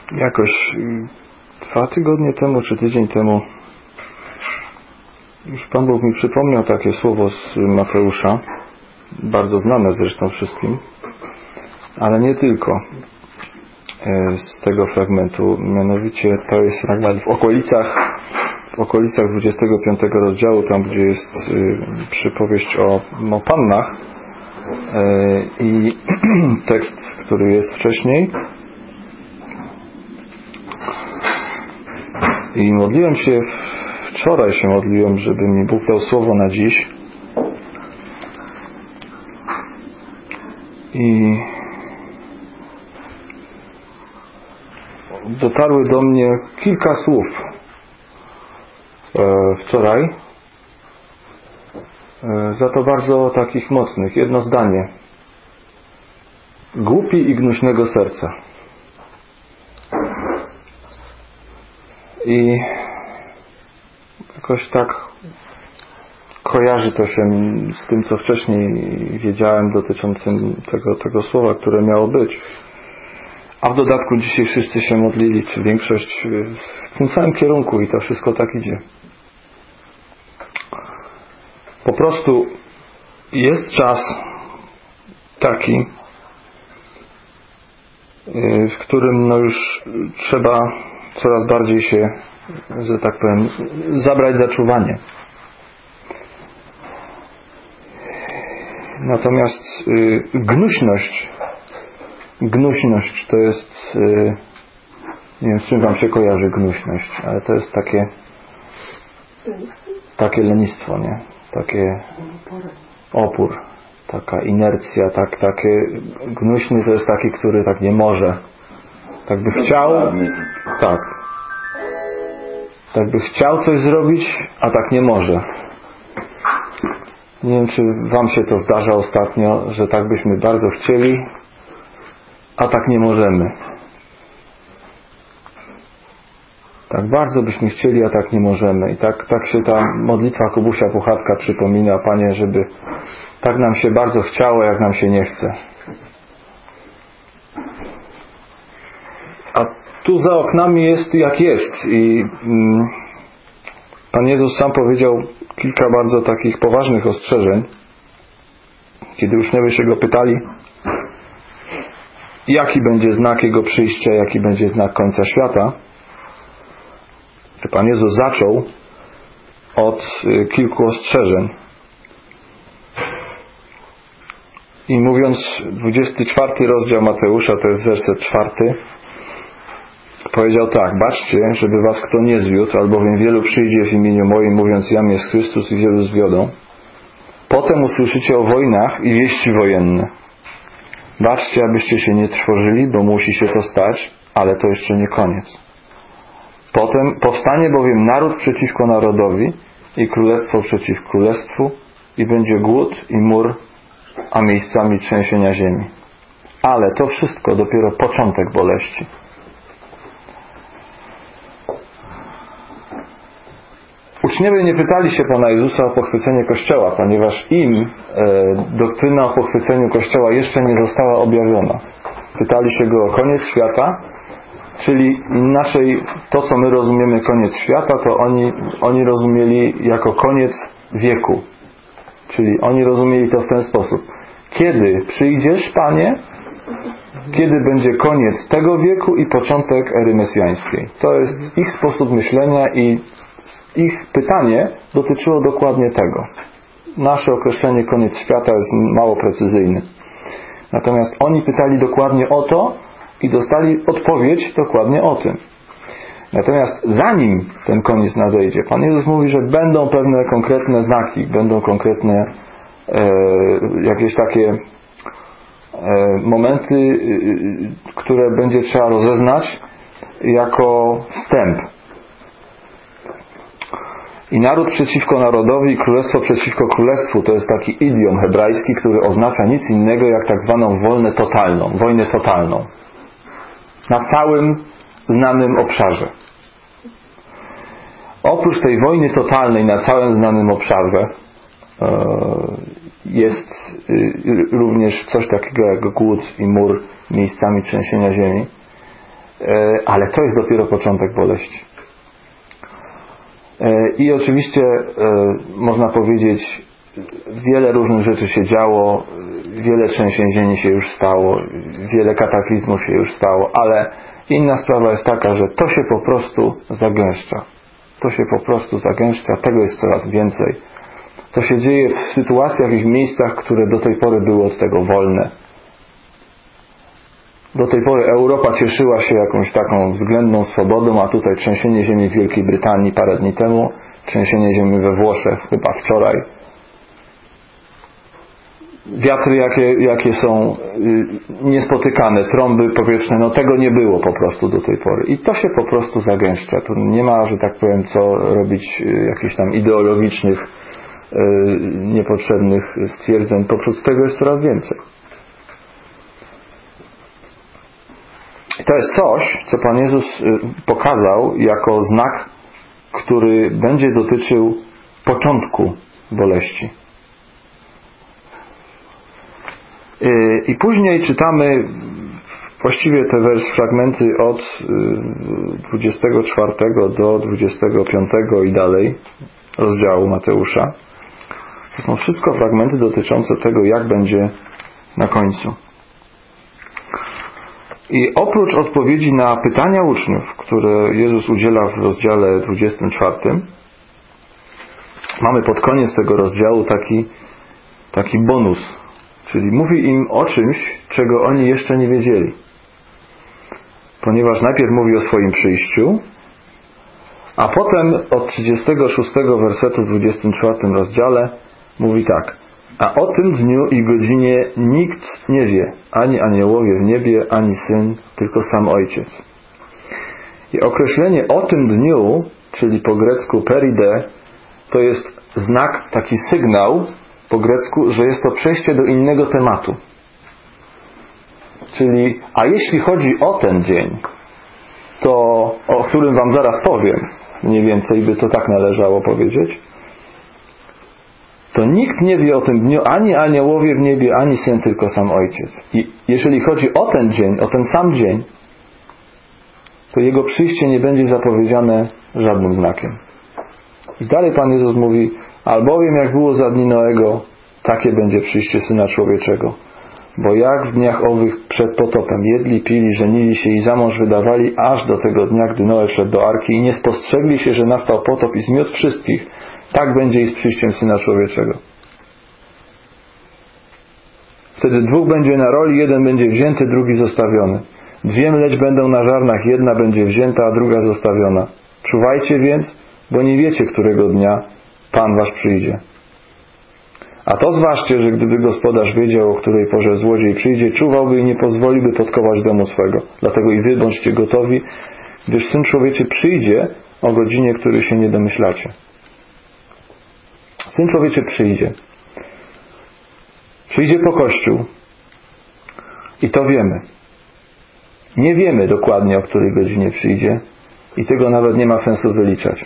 Jakoś 2 tygodnie temu, czy tydzień temu już Pan Bóg mi przypomniał takie słowo z Mateusza, bardzo znane zresztą wszystkim, ale nie tylko z tego fragmentu. Mianowicie to jest fragment w okolicach 25 rozdziału, tam gdzie jest przypowieść o pannach, i tekst, który jest wcześniej. I modliłem się, wczoraj się modliłem, żeby mi Bóg dał słowo na dziś. I dotarły do mnie kilka słów wczoraj, za to bardzo takich mocnych. Jedno zdanie: głupi i gnuśnego serca. I jakoś tak kojarzy to się z tym, co wcześniej wiedziałem dotyczącym tego słowa, które miało być. A w dodatku dzisiaj wszyscy się modlili, czy większość w tym samym kierunku, i to wszystko tak idzie. Po prostu jest czas taki, w którym już trzeba coraz bardziej się, że tak powiem, zabrać za czuwanie. Natomiast gnuśność to jest, nie wiem, z czym Wam się kojarzy gnuśność, ale to jest takie lenistwo, nie? Takie opór, taka inercja, takie gnuśny to jest taki, który tak nie może. Tak by chciał, tak by chciał coś zrobić, a tak nie może. Nie wiem, czy Wam się to zdarza ostatnio, że tak byśmy bardzo chcieli, a tak nie możemy. Tak bardzo byśmy chcieli, a tak nie możemy. I tak się ta modlitwa Kubusia Puchatka przypomina: Panie, żeby tak nam się bardzo chciało, jak nam się nie chce. A tu za oknami jest jak jest. I Pan Jezus sam powiedział kilka bardzo takich poważnych ostrzeżeń, kiedy uczniowie się Go pytali, jaki będzie znak Jego przyjścia, jaki będzie znak końca świata. Pan Jezus zaczął od kilku ostrzeżeń. I mówiąc, 24 rozdział Mateusza, to jest werset 4, powiedział tak: baczcie, żeby was kto nie zwiódł, albowiem wielu przyjdzie w imieniu moim, mówiąc: jam jest Chrystus, i wielu zwiodą. Potem usłyszycie o wojnach i wieści wojenne. Baczcie, abyście się nie trwożyli, bo musi się to stać, ale to jeszcze nie koniec. Potem powstanie bowiem naród przeciwko narodowi i królestwo przeciw królestwu, i będzie głód i mór, a miejscami trzęsienia ziemi. Ale to wszystko dopiero początek boleści. Uczniowie nie pytali się Pana Jezusa o pochwycenie Kościoła, ponieważ im doktryna o pochwyceniu Kościoła jeszcze nie została objawiona. Pytali się Go o koniec świata, czyli inaczej to, co my rozumiemy koniec świata, to oni rozumieli jako koniec wieku. Czyli oni rozumieli to w ten sposób: kiedy przyjdziesz, Panie, kiedy będzie koniec tego wieku i początek ery mesjańskiej. To jest ich sposób myślenia i ich pytanie dotyczyło dokładnie tego. Nasze określenie koniec świata jest mało precyzyjne. Natomiast oni pytali dokładnie o to i dostali odpowiedź dokładnie o tym. Natomiast zanim ten koniec nadejdzie, Pan Jezus mówi, że będą pewne konkretne znaki, będą konkretne jakieś takie momenty, które będzie trzeba rozeznać jako wstęp. I naród przeciwko narodowi i królestwo przeciwko królestwu, to jest taki idiom hebrajski, który oznacza nic innego jak tak zwaną wojnę totalną. Na całym znanym obszarze. Oprócz tej wojny totalnej na całym znanym obszarze jest również coś takiego jak głód i mór, miejscami trzęsienia ziemi. ale to jest dopiero początek boleści. I oczywiście można powiedzieć, wiele różnych rzeczy się działo, wiele trzęsień ziemi się już stało, wiele kataklizmów się już stało, ale inna sprawa jest taka, że to się po prostu zagęszcza. To się po prostu zagęszcza, tego jest coraz więcej. To się dzieje w sytuacjach i w miejscach, które do tej pory były od tego wolne. Do tej pory Europa cieszyła się jakąś taką względną swobodą, a tutaj trzęsienie ziemi w Wielkiej Brytanii parę dni temu, trzęsienie ziemi we Włoszech chyba wczoraj. Wiatry jakie są niespotykane, trąby powietrzne, no tego nie było po prostu do tej pory. I to się po prostu zagęszcza. Tu nie ma, że tak powiem, co robić jakichś tam ideologicznych, niepotrzebnych stwierdzeń. Po prostu tego jest coraz więcej. I to jest coś, co Pan Jezus pokazał jako znak, który będzie dotyczył początku boleści. I później czytamy właściwie te fragmenty od 24 do 25 i dalej rozdziału Mateusza. To są wszystko fragmenty dotyczące tego, jak będzie na końcu. I oprócz odpowiedzi na pytania uczniów, które Jezus udziela w rozdziale 24, mamy pod koniec tego rozdziału taki bonus. Czyli mówi im o czymś, czego oni jeszcze nie wiedzieli. Ponieważ najpierw mówi o swoim przyjściu, a potem od 36 wersetu w 24 rozdziale mówi tak: a o tym dniu i godzinie nikt nie wie, ani aniołowie w niebie, ani Syn, tylko sam Ojciec. I określenie o tym dniu, czyli po grecku peride, to jest znak, taki sygnał po grecku, że jest to przejście do innego tematu. Czyli, a jeśli chodzi o ten dzień, to o którym Wam zaraz powiem, mniej więcej by to tak należało powiedzieć, to nikt nie wie o tym dniu, ani aniołowie w niebie, ani Syn, tylko sam Ojciec. I jeżeli chodzi o ten dzień, o ten sam dzień, to Jego przyjście nie będzie zapowiedziane żadnym znakiem. I dalej Pan Jezus mówi: albowiem jak było za dni Noego, takie będzie przyjście Syna Człowieczego. Bo jak w dniach owych przed potopem jedli, pili, żenili się i za mąż wydawali, aż do tego dnia, gdy Noe wszedł do arki i nie spostrzegli się, że nastał potop i zmiótł wszystkich, tak będzie i z przyjściem Syna Człowieczego. Wtedy dwóch będzie na roli, jeden będzie wzięty, drugi zostawiony. Dwie mleć będą na żarnach, jedna będzie wzięta, a druga zostawiona. Czuwajcie więc, bo nie wiecie, którego dnia Pan wasz przyjdzie. A to zważcie, że gdyby gospodarz wiedział, o której porze złodziej przyjdzie, czuwałby i nie pozwoliłby podkować domu swego. Dlatego i wy bądźcie gotowi, gdyż Syn Człowieczy przyjdzie o godzinie, której się nie domyślacie. Syn Człowieczy przyjdzie. Przyjdzie po Kościół. I to wiemy. Nie wiemy dokładnie, o której godzinie przyjdzie i tego nawet nie ma sensu wyliczać.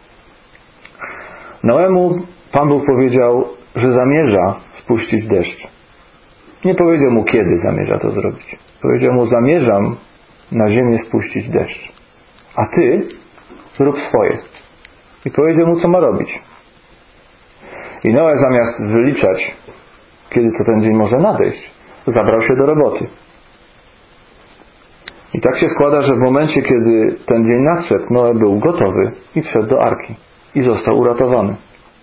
Noemu Pan Bóg powiedział, że zamierza spuścić deszcz. Nie powiedział mu, kiedy zamierza to zrobić. Powiedział mu: zamierzam na ziemię spuścić deszcz, a ty zrób swoje. I powiedział mu, co ma robić. I Noe, zamiast wyliczać, kiedy to ten dzień może nadejść, zabrał się do roboty. I tak się składa, że w momencie, kiedy ten dzień nadszedł, Noe był gotowy i wszedł do arki. I został uratowany.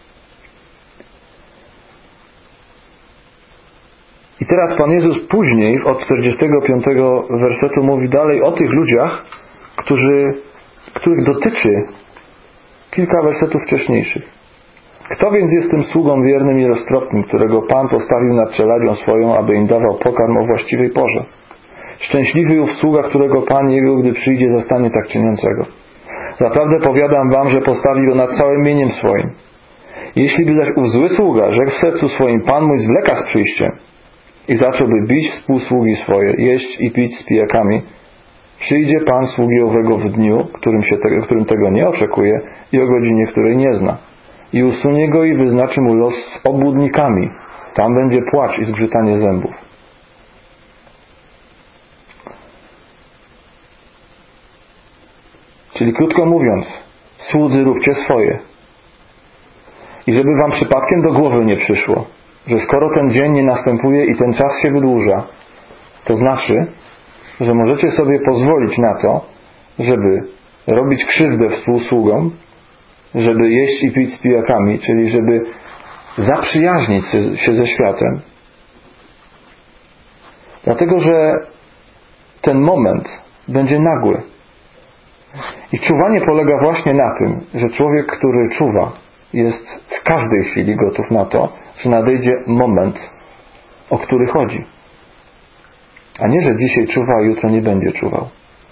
I teraz Pan Jezus później, od 45 wersetu, mówi dalej o tych ludziach, których dotyczy kilka wersetów wcześniejszych. Kto więc jest tym sługą wiernym i roztropnym, którego Pan postawił nad czeladią swoją, aby im dawał pokarm o właściwej porze? Szczęśliwy ów sługa, którego Pan jego, gdy przyjdzie, zastanie tak czyniącego. Zaprawdę powiadam wam, że postawi go nad całym mieniem swoim. Jeśli by zaś ów zły sługa rzekł w sercu swoim: Pan mój zwleka z przyjściem, i zacząłby bić współsługi swoje, jeść i pić z pijakami, przyjdzie Pan sługi owego w dniu, którym tego nie oczekuje i o godzinie, której nie zna. I usunie go i wyznaczy mu los z obłudnikami. Tam będzie płacz i zgrzytanie zębów. Czyli krótko mówiąc, słudzy, róbcie swoje. I żeby wam przypadkiem do głowy nie przyszło, że skoro ten dzień nie następuje i ten czas się wydłuża, to znaczy, że możecie sobie pozwolić na to, żeby robić krzywdę współsługom, żeby jeść i pić z pijakami, czyli żeby zaprzyjaźnić się ze światem. Dlatego, że ten moment będzie nagły. I czuwanie polega właśnie na tym, że człowiek, który czuwa, jest w każdej chwili gotów na to, że nadejdzie moment, o który chodzi. A nie, że dzisiaj czuwa, a jutro nie będzie czuwał.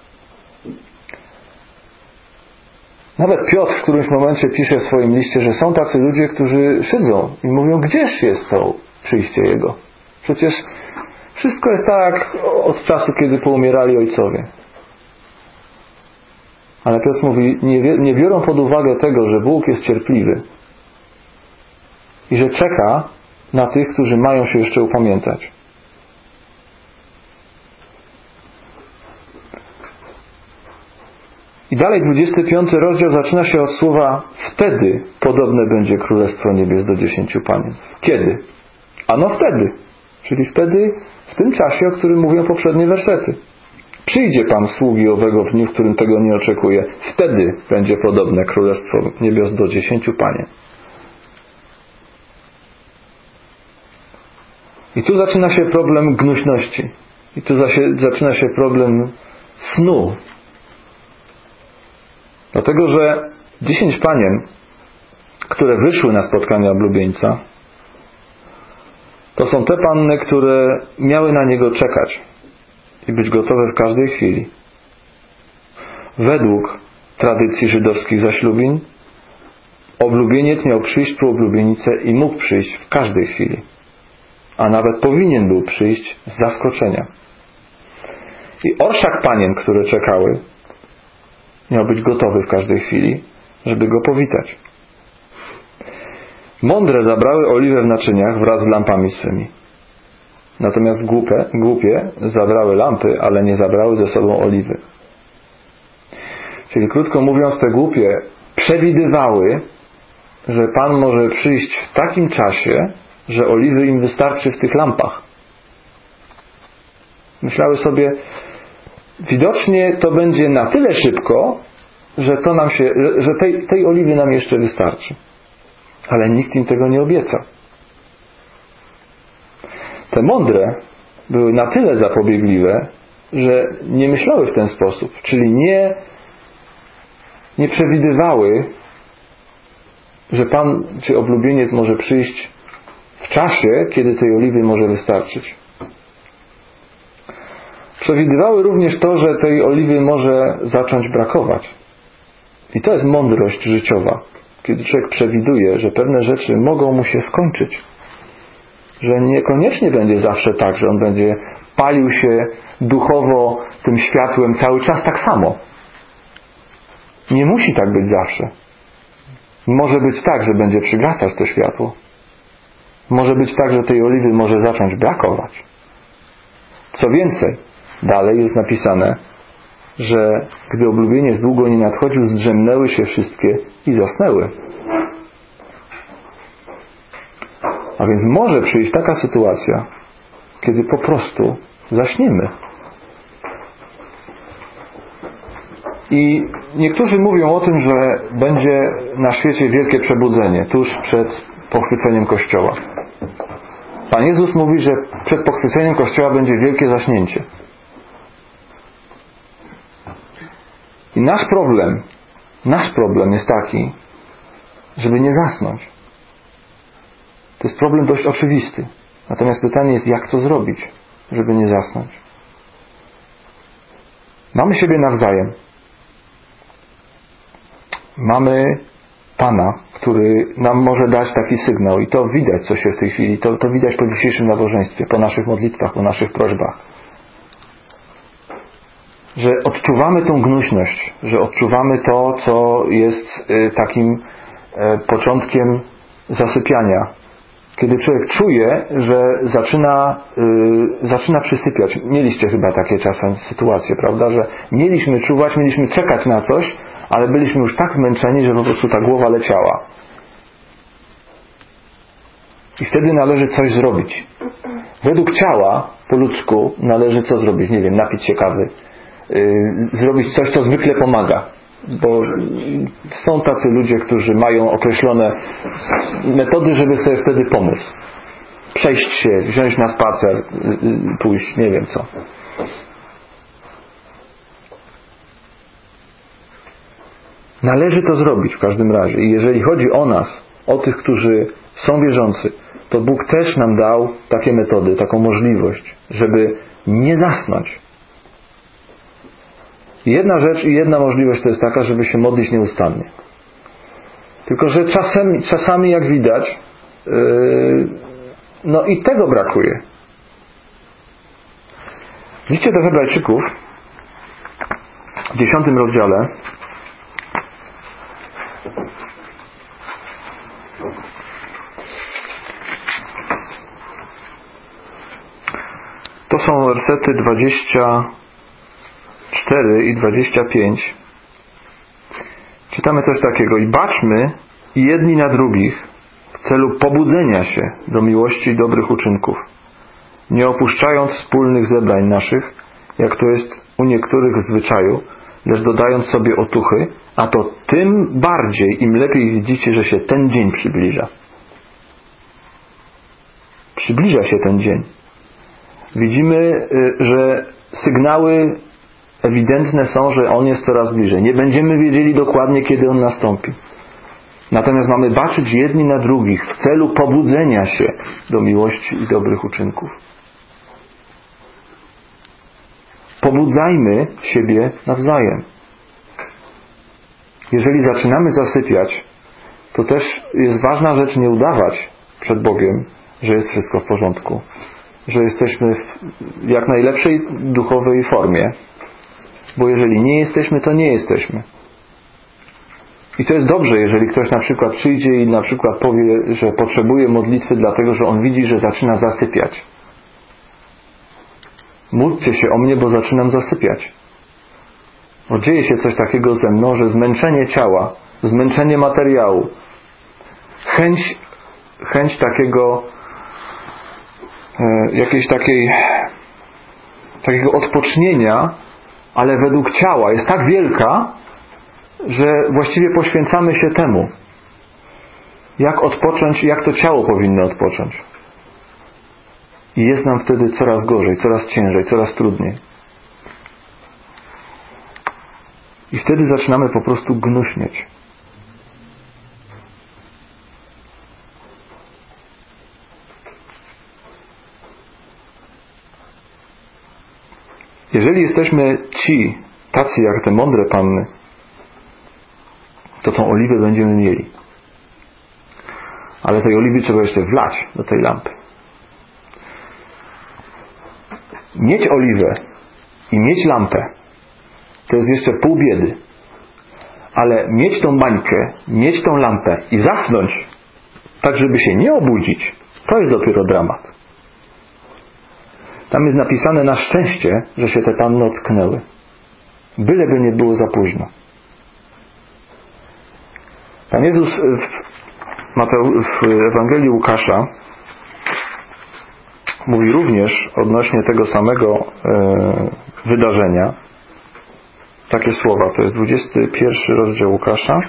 Nawet Piotr w którymś momencie pisze w swoim liście, że są tacy ludzie, którzy szydzą i mówią, gdzież jest to przyjście Jego? Przecież wszystko jest tak od czasu, kiedy poumierali ojcowie. Ale Piotr mówi, nie biorą pod uwagę tego, że Bóg jest cierpliwy i że czeka na tych, którzy mają się jeszcze upamiętać. I dalej 25 rozdział zaczyna się od słowa wtedy podobne będzie Królestwo Niebios do 10 panien. Kiedy? Ano wtedy. Czyli wtedy, w tym czasie, o którym mówią poprzednie wersety. Przyjdzie Pan sługi owego w dniu, w którym tego nie oczekuje. Wtedy będzie podobne Królestwo Niebios do 10 panien. I tu zaczyna się problem gnuśności. I tu zaczyna się problem snu. Dlatego, że 10 panien, które wyszły na spotkanie oblubieńca, to są te panny, które miały na niego czekać i być gotowe w każdej chwili. Według tradycji żydowskich zaślubin oblubieniec miał przyjść po oblubienicę i mógł przyjść w każdej chwili. A nawet powinien był przyjść z zaskoczenia. I orszak panien, które czekały, miał być gotowy w każdej chwili, żeby go powitać. Mądre zabrały oliwę w naczyniach wraz z lampami swymi. Natomiast głupie zabrały lampy, ale nie zabrały ze sobą oliwy. Czyli krótko mówiąc, te głupie przewidywały, że Pan może przyjść w takim czasie, że oliwy im wystarczy w tych lampach. Myślały sobie, widocznie to będzie na tyle szybko, że tej oliwy nam jeszcze wystarczy. Ale nikt im tego nie obiecał. Te mądre były na tyle zapobiegliwe, że nie myślały w ten sposób. Czyli nie przewidywały, że Pan czy oblubieniec może przyjść w czasie, kiedy tej oliwy może wystarczyć. Przewidywały również to, że tej oliwy może zacząć brakować. I to jest mądrość życiowa. Kiedy człowiek przewiduje, że pewne rzeczy mogą mu się skończyć. Że niekoniecznie będzie zawsze tak, że on będzie palił się duchowo tym światłem cały czas tak samo. Nie musi tak być zawsze. Może być tak, że będzie przygasać to światło. Może być tak, że tej oliwy może zacząć brakować. Co więcej, dalej jest napisane, że gdy oblubieniec długo nie nadchodził, zdrzemnęły się wszystkie i zasnęły. A więc może przyjść taka sytuacja, kiedy po prostu zaśniemy. I niektórzy mówią o tym, że będzie na świecie wielkie przebudzenie tuż przed pochwyceniem Kościoła. Pan Jezus mówi, że przed pochwyceniem Kościoła będzie wielkie zaśnięcie. I nasz problem jest taki, żeby nie zasnąć. To jest problem dość oczywisty. Natomiast pytanie jest, jak to zrobić, żeby nie zasnąć. Mamy siebie nawzajem. Mamy Pana, który nam może dać taki sygnał i to widać, co się w tej chwili, to widać po dzisiejszym nabożeństwie, po naszych modlitwach, po naszych prośbach. Że odczuwamy tą gnuśność, że odczuwamy to, co jest takim początkiem zasypiania. Kiedy człowiek czuje, że zaczyna przysypiać. Mieliście chyba takie czasem sytuacje, prawda? Że mieliśmy czuwać, mieliśmy czekać na coś, ale byliśmy już tak zmęczeni, że po prostu ta głowa leciała. I wtedy należy coś zrobić. Według ciała, po ludzku, należy co zrobić? Nie wiem, napić się kawy. Zrobić coś, co zwykle pomaga. Bo są tacy ludzie, którzy mają określone metody, żeby sobie wtedy pomóc. Przejść się, wziąć na spacer, pójść, nie wiem co. Należy to zrobić w każdym razie. I jeżeli chodzi o nas, o tych, którzy są wierzący, to Bóg też nam dał takie metody, taką możliwość, żeby nie zasnąć. Jedna rzecz i jedna możliwość to jest taka, żeby się modlić nieustannie. Tylko że czasami jak widać, no i tego brakuje. W liście do Hebrajczyków w 10 rozdziale to są wersety 24 i 25. Czytamy coś takiego: i baczmy jedni na drugich w celu pobudzenia się do miłości i dobrych uczynków, nie opuszczając wspólnych zebrań naszych, jak to jest u niektórych w zwyczaju, lecz dodając sobie otuchy, a to tym bardziej, im lepiej widzicie, że się ten dzień przybliża. Przybliża się ten dzień. Widzimy, że sygnały ewidentne są, że on jest coraz bliżej. Nie będziemy wiedzieli dokładnie, kiedy on nastąpi. Natomiast mamy baczyć jedni na drugich w celu pobudzenia się do miłości i dobrych uczynków. Pobudzajmy siebie nawzajem. Jeżeli zaczynamy zasypiać, to też jest ważna rzecz nie udawać przed Bogiem, że jest wszystko w porządku, że jesteśmy w jak najlepszej duchowej formie, bo jeżeli nie jesteśmy, to nie jesteśmy. I to jest dobrze, jeżeli ktoś na przykład przyjdzie i na przykład powie, że potrzebuje modlitwy dlatego, że on widzi, że zaczyna zasypiać. Módlcie się o mnie, bo zaczynam zasypiać. Bo dzieje się coś takiego ze mną, że zmęczenie ciała, zmęczenie materiału, chęć takiego takiego odpocznienia, ale według ciała jest tak wielka, że właściwie poświęcamy się temu. Jak odpocząć, jak to ciało powinno odpocząć. I jest nam wtedy coraz gorzej, coraz ciężej, coraz trudniej. I wtedy zaczynamy po prostu gnuśnieć. Jeżeli jesteśmy tacy jak te mądre panny, to tą oliwę będziemy mieli. Ale tej oliwy trzeba jeszcze wlać do tej lampy. Mieć oliwę i mieć lampę to jest jeszcze pół biedy. Ale mieć tą bańkę, mieć tą lampę i zasnąć, tak żeby się nie obudzić, to jest dopiero dramat. Tam jest napisane na szczęście, że się te panny ocknęły. Byleby nie było za późno. Pan Jezus w Ewangelii Łukasza mówi również odnośnie tego samego wydarzenia takie słowa. To jest 21 rozdział Łukasza.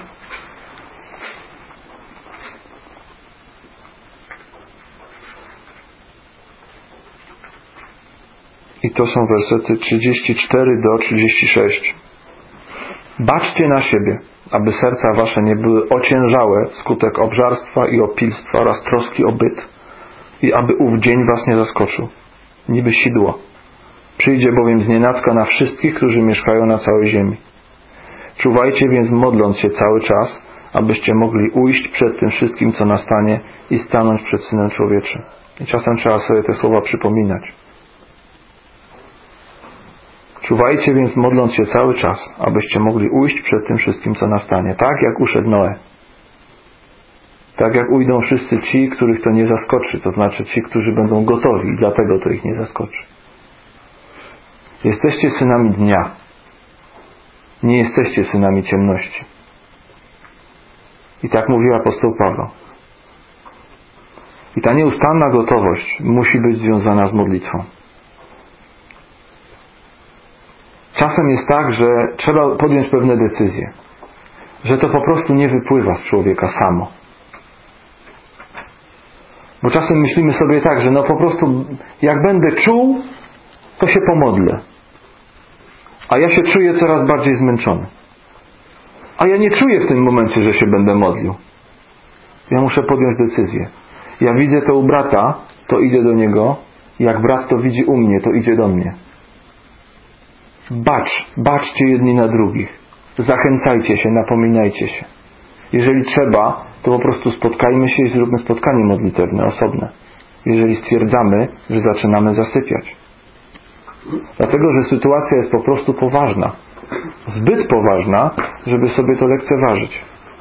I to są wersety 34 do 36. Baczcie na siebie, aby serca wasze nie były ociężałe wskutek obżarstwa i opilstwa oraz troski o byt, i aby ów dzień was nie zaskoczył, niby sidło. Przyjdzie bowiem znienacka na wszystkich, którzy mieszkają na całej ziemi. Czuwajcie więc, modląc się cały czas, abyście mogli ujść przed tym wszystkim, co nastanie, i stanąć przed Synem Człowieczym. I czasem trzeba sobie te słowa przypominać. Czuwajcie więc, modląc się cały czas, abyście mogli ujść przed tym wszystkim, co nastanie. Tak jak uszedł Noe. Tak jak ujdą wszyscy ci, których to nie zaskoczy. To znaczy ci, którzy będą gotowi i dlatego to ich nie zaskoczy. Jesteście synami dnia. Nie jesteście synami ciemności. I tak mówił apostoł Paweł. I ta nieustanna gotowość musi być związana z modlitwą. Czasem jest tak, że trzeba podjąć pewne decyzje. Że to po prostu nie wypływa z człowieka samo. Bo czasem myślimy sobie tak, że no po prostu jak będę czuł, to się pomodlę. A ja się czuję coraz bardziej zmęczony. A ja nie czuję w tym momencie, że się będę modlił. Ja muszę podjąć decyzję. Ja widzę to u brata, to idę do niego. Jak brat to widzi u mnie, to idzie do mnie. Baczcie jedni na drugich. Zachęcajcie się, napominajcie się. Jeżeli trzeba, to po prostu spotkajmy się i zróbmy spotkanie modlitewne, osobne. Jeżeli stwierdzamy, że zaczynamy zasypiać. Dlatego, że sytuacja jest po prostu poważna. Zbyt poważna, żeby sobie to lekceważyć.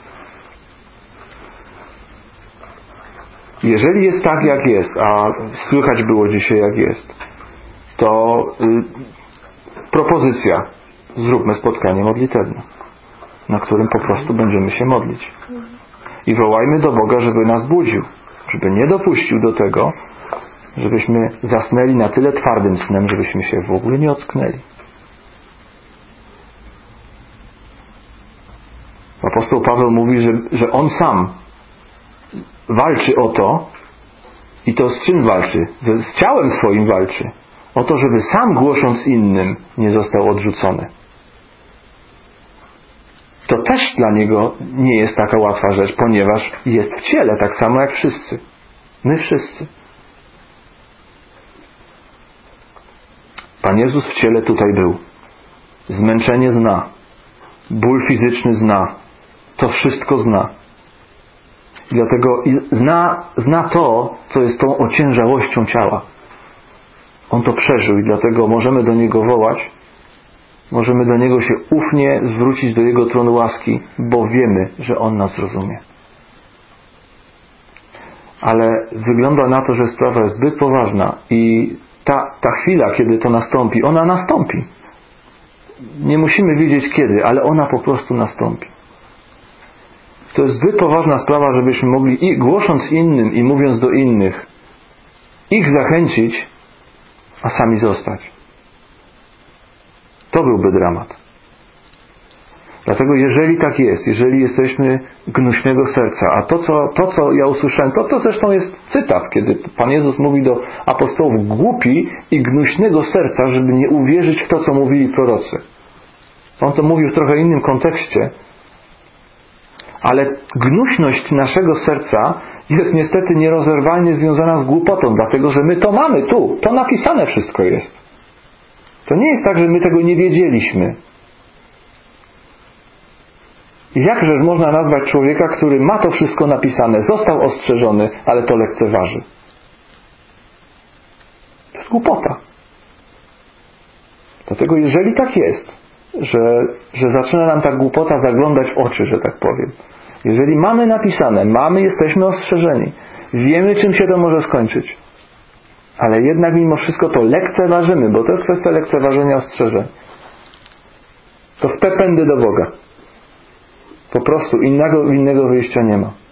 Jeżeli jest tak, jak jest, a słychać było dzisiaj, jak jest, to propozycja. Zróbmy spotkanie modlitewne, na którym po prostu będziemy się modlić. I wołajmy do Boga, żeby nas budził. Żeby nie dopuścił do tego, żebyśmy zasnęli na tyle twardym snem, żebyśmy się w ogóle nie ocknęli. Apostoł Paweł mówi, że on sam walczy o to, i to z czym walczy? Z ciałem swoim walczy. O to, żeby sam głosząc innym nie został odrzucony. To też dla niego nie jest taka łatwa rzecz, ponieważ jest w ciele, tak samo jak wszyscy. My wszyscy. Pan Jezus w ciele tutaj był. Zmęczenie zna. Ból fizyczny zna. To wszystko zna. I dlatego zna to, co jest tą ociężałością ciała. On to przeżył i dlatego możemy do Niego wołać. Możemy do Niego się ufnie zwrócić do Jego tronu łaski, bo wiemy, że On nas rozumie. Ale wygląda na to, że sprawa jest zbyt poważna i ta chwila, kiedy to nastąpi, ona nastąpi. Nie musimy wiedzieć kiedy, ale ona po prostu nastąpi. To jest zbyt poważna sprawa, żebyśmy mogli i głosząc innym i mówiąc do innych, ich zachęcić, a sami zostać. To byłby dramat. Dlatego jeżeli tak jest, jeżeli jesteśmy gnuśnego serca, a to co ja usłyszałem, to zresztą jest cytat, kiedy Pan Jezus mówi do apostołów: głupi i gnuśnego serca, żeby nie uwierzyć w to, co mówili prorocy. On to mówił w trochę innym kontekście, ale gnuśność naszego serca jest niestety nierozerwalnie związana z głupotą, dlatego że my to mamy tu, to napisane wszystko jest. To nie jest tak, że my tego nie wiedzieliśmy. Jakże można nazwać człowieka, który ma to wszystko napisane, został ostrzeżony, ale to lekceważy? To jest głupota. Dlatego jeżeli tak jest, że zaczyna nam ta głupota zaglądać w oczy, że tak powiem. Jeżeli mamy napisane, jesteśmy ostrzeżeni, wiemy, czym się to może skończyć, ale jednak mimo wszystko to lekceważymy, bo to jest kwestia lekceważenia ostrzeżeń. To w te pędy do Boga. Po prostu innego wyjścia nie ma.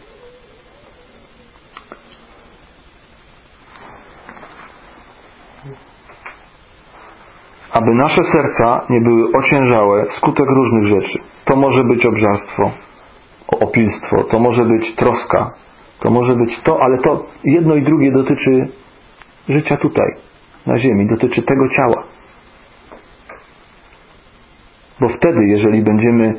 Aby nasze serca nie były ociężałe wskutek różnych rzeczy. To może być obżarstwo, opilstwo, to może być troska, to może być to, ale to jedno i drugie dotyczy życia tutaj, na ziemi, dotyczy tego ciała. Bo wtedy, jeżeli będziemy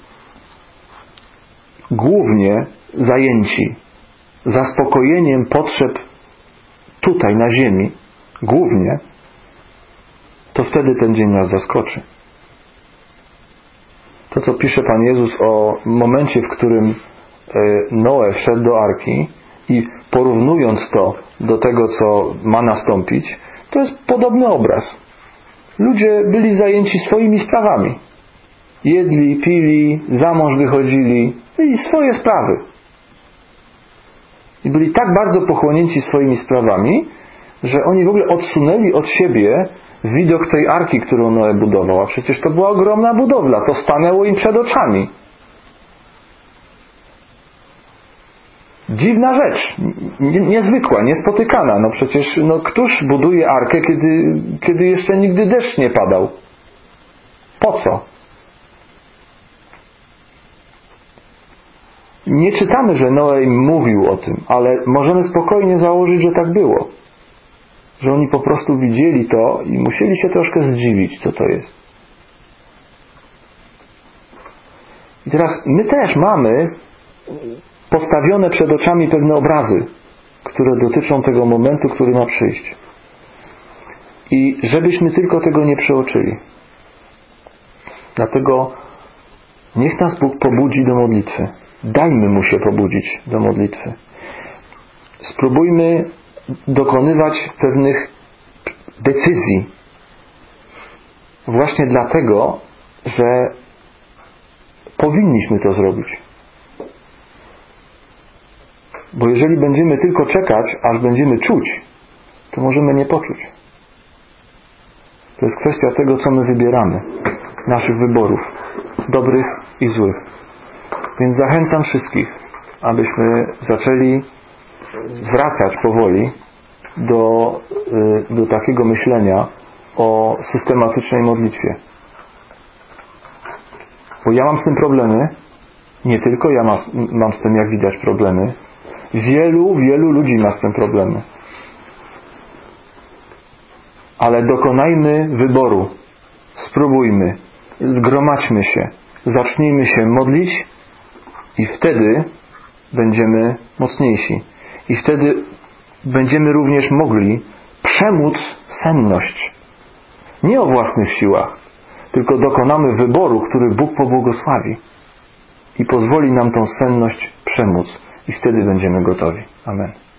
głównie zajęci zaspokojeniem potrzeb tutaj, na ziemi, głównie, to wtedy ten dzień nas zaskoczy. To, co pisze Pan Jezus o momencie, w którym Noe wszedł do arki i porównując to do tego, co ma nastąpić, to jest podobny obraz. Ludzie byli zajęci swoimi sprawami. Jedli, pili, za mąż wychodzili, mieli swoje sprawy. I byli tak bardzo pochłonięci swoimi sprawami, że oni w ogóle odsunęli od siebie widok tej arki, którą Noe budował. A przecież to była ogromna budowla. To stanęło im przed oczami. Dziwna rzecz. Niezwykła, niespotykana. No przecież któż buduje arkę, kiedy jeszcze nigdy deszcz nie padał? Po co? Nie czytamy, że Noe im mówił o tym, ale możemy spokojnie założyć, że tak było. Że oni po prostu widzieli to i musieli się troszkę zdziwić, co to jest. I teraz my też mamy postawione przed oczami pewne obrazy, które dotyczą tego momentu, który ma przyjść. I żebyśmy tylko tego nie przeoczyli. Dlatego niech nas Bóg pobudzi do modlitwy. Dajmy Mu się pobudzić do modlitwy. Spróbujmy dokonywać pewnych decyzji. Właśnie dlatego, że powinniśmy to zrobić. Bo jeżeli będziemy tylko czekać, aż będziemy czuć, to możemy nie poczuć. To jest kwestia tego, co my wybieramy. Naszych wyborów. Dobrych i złych. Więc zachęcam wszystkich, abyśmy zaczęli wracać powoli do takiego myślenia o systematycznej modlitwie. Bo ja mam z tym problemy. Nie tylko ja mam z tym, jak widać, problemy. Wielu ludzi ma z tym problemy. Ale dokonajmy wyboru. Spróbujmy. Zgromadźmy się. Zacznijmy się modlić i wtedy będziemy mocniejsi. I wtedy będziemy również mogli przemóc senność. Nie o własnych siłach, tylko dokonamy wyboru, który Bóg pobłogosławi i pozwoli nam tą senność przemóc. I wtedy będziemy gotowi. Amen.